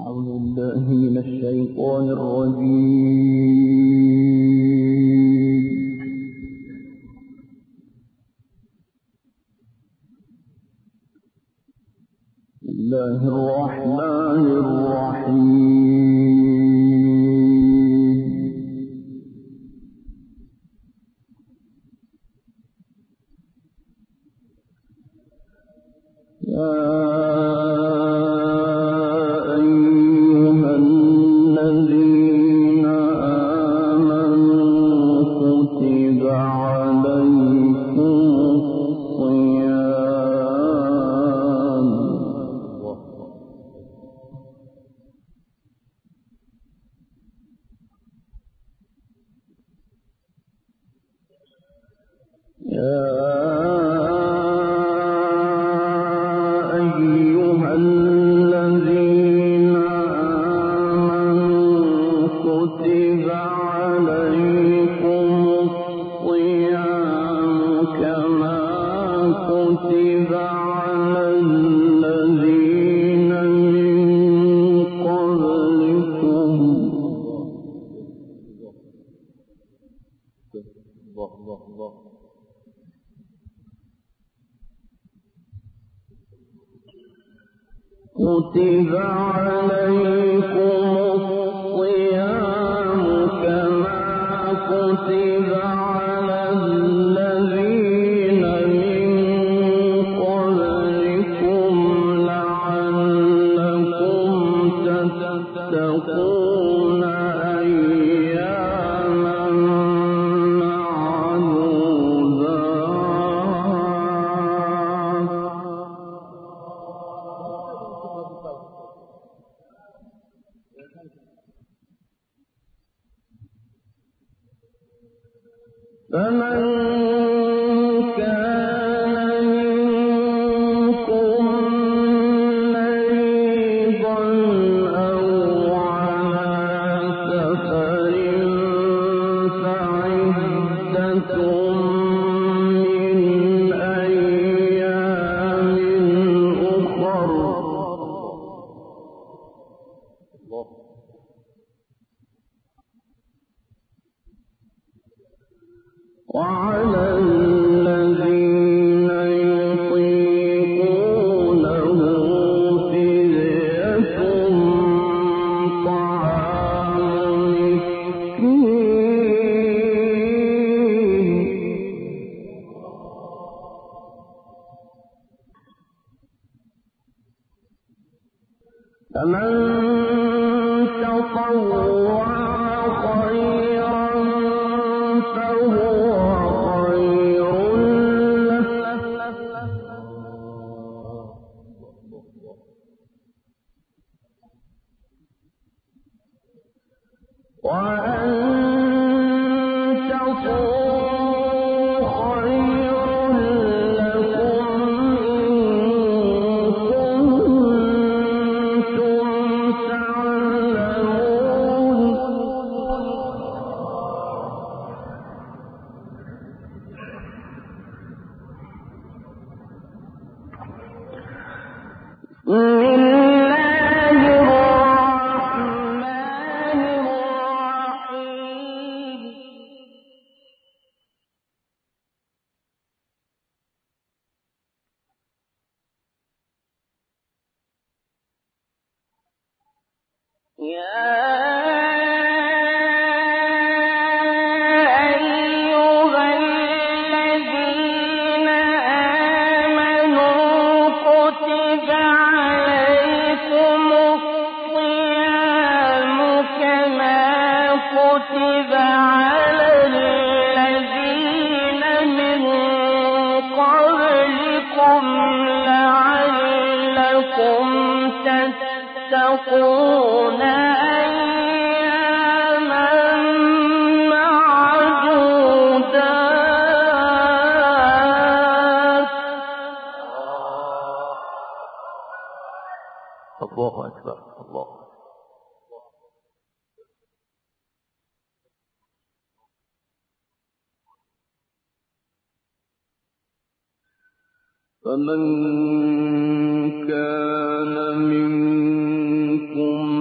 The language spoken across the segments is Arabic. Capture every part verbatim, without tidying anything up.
أعوذ بالله من الشيطان الرجيم. بسم الله الرحمن الرحيم. يا كتب عليكم الصيام كما كتب على الذين من قبلكم لعلكم تتقون أياما فمن كان منكم مريضا أو على سفر فعدة من أيام أخر وعلى الذين يطيقونه فدية طعام مسكين فمن تطوع خيرا فهو وأن تصوموا خير لكم إن كنتم تعلمون يا أيها الذين آمنوا كتب عليكم الصيام كما كتب على الذين من قبلكم لعلكم تتقون أياما معدودات. الله أكبر. الله فمن كان منكم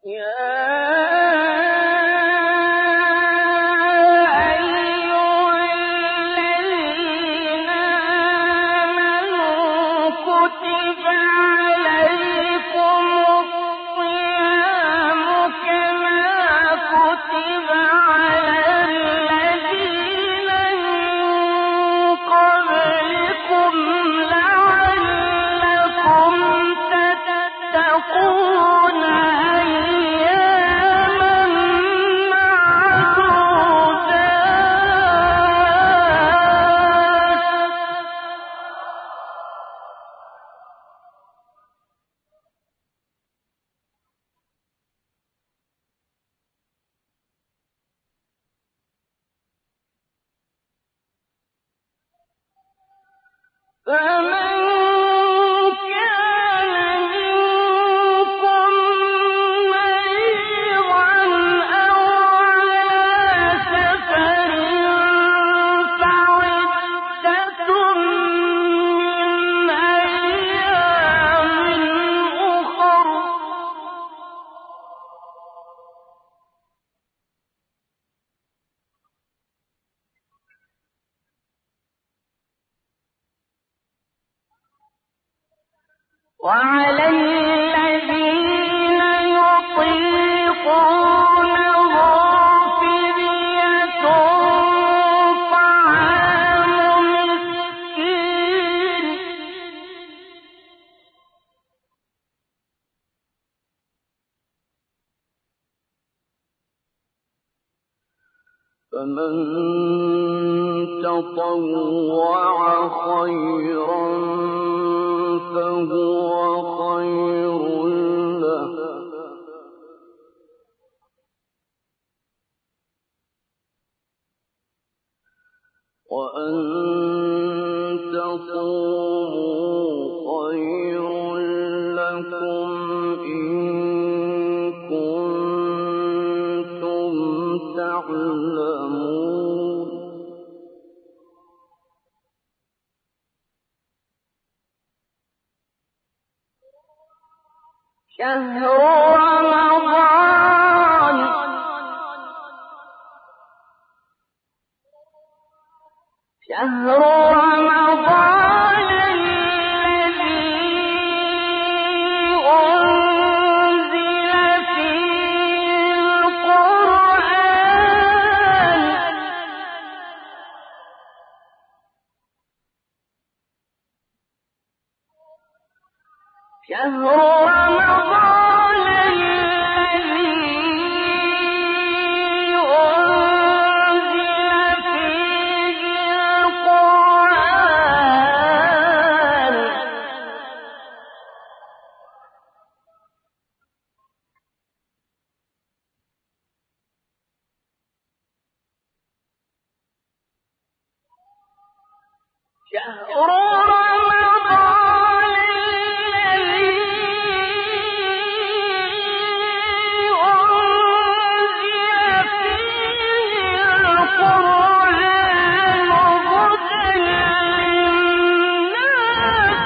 وعلى الذين يطيقونه فدية طعام مسكين فمن تطوع خيرا فهو خير له وأن تصوموا خير لكم إن كنتم تعلمون شهر رمضان شهر رمضان الذي أنزل فيه القرآن شهر رمضان الذي أنزل فيه القرآن شهر رمضان الذي أنزل فيه القرآن هدى للناس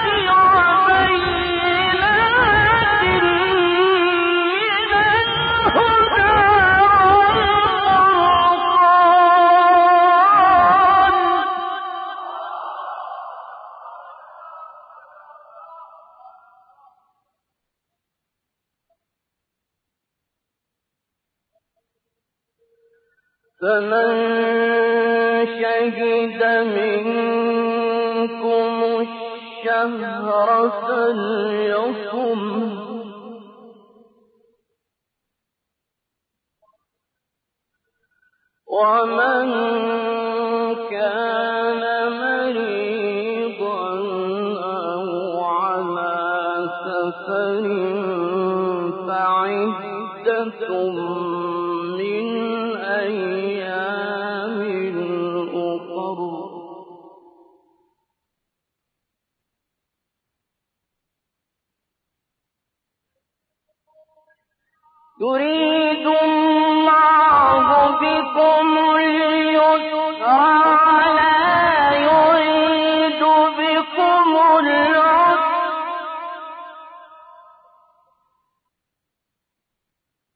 وبينات من الهدى والفرقان فمن شهد منكم الشهر فليصم ومن كان مريضا أو على سفر فعدة من أيام أخر يريد الله بكم اليسر ولا يريد بكم العسر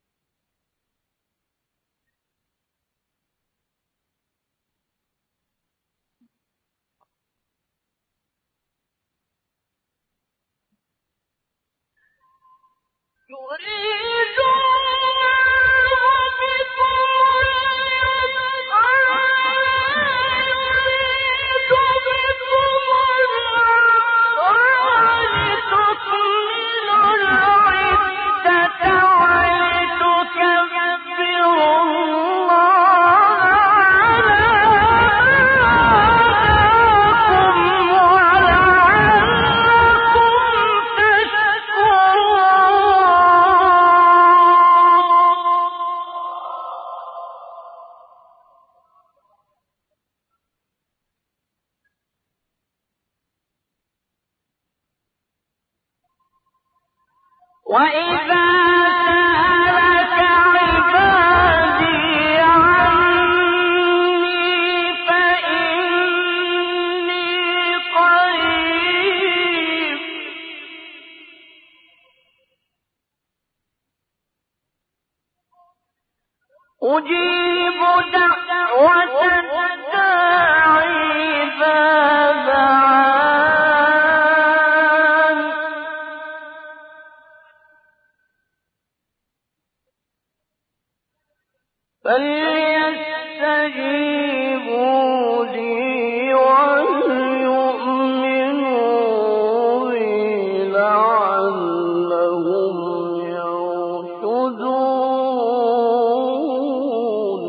وإذا سألك عبادي عني فإني قريب أجيب دعوة الداعي إذا دعان فليستجيبوا لي وليؤمنوا بي لعلهم يرشدون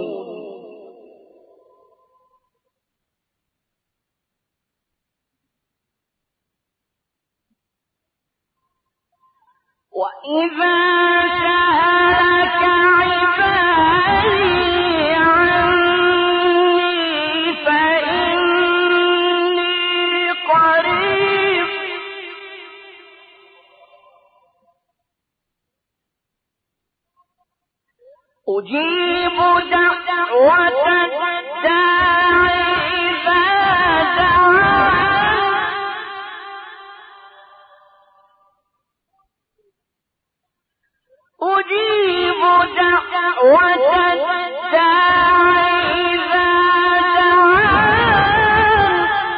وإذا سألك عبادي عني فإني قريب أجيب دعوة الداعي إذا دعان أجيب دعوة الداعي إذا دعان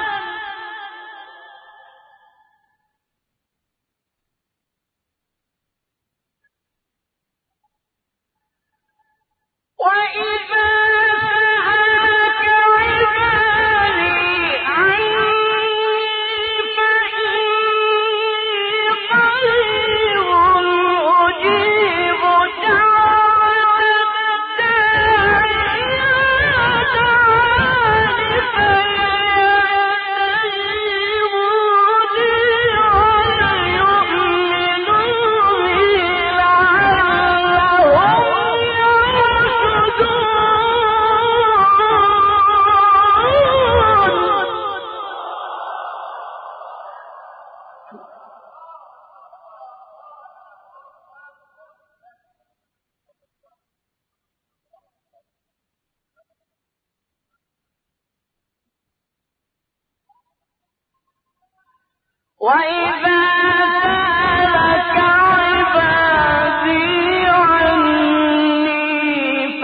وإذا سألك عبادي عني فإني قريب أجيب دعوة الداعي إذا دعان فليستجيبوا لي وليؤمنوا بي لعلهم وإذا سألك عبادي عني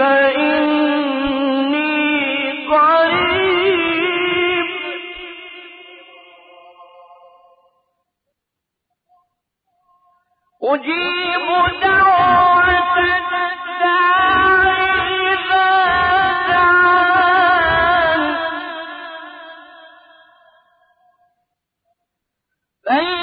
فإني قريب أجيب دعوة الداعي إذا دعان